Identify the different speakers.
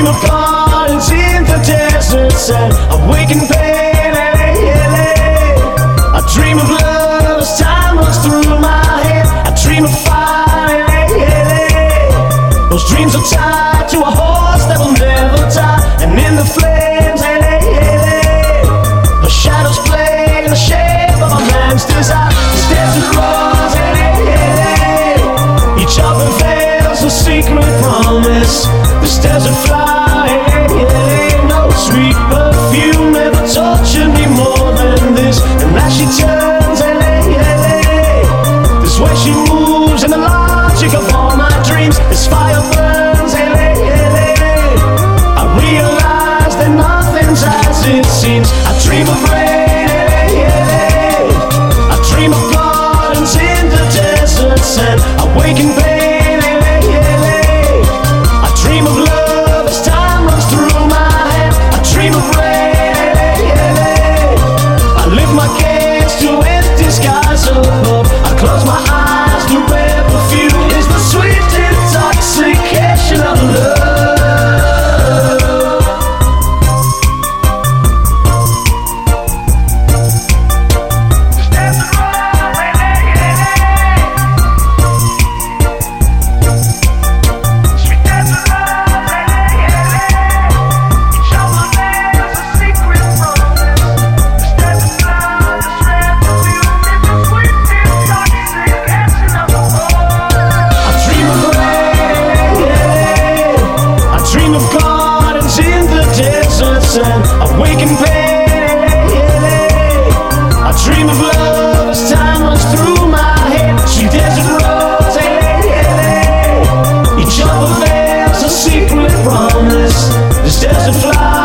Speaker 1: dream of gardens in the deserts and awakened pain. I dream of love as time runs through my head. I dream of fire. Those dreams are tied to a horse that will never die. And in the flames, the shadows play in the shape of a man's desire. This desert rose, each of them veils a secret promise. This desert flower, no sweet perfume ever tortured me more than this. And as she turns, this way she moves in the logic of all my dreams. This fire burns, I realize that nothing's as it seems. I dream of rain, I dream of gardens in the deserts and awakened pain. I dream of love as time runs through my head. I dream of rain. I lift my gaze to empty skies above. I close my eyes, the red perfume is the sweet intoxication of love. And awaken pain. I dream of love as time runs through my head. Sweet desert rose, each of the veils a secret promise. This desert flower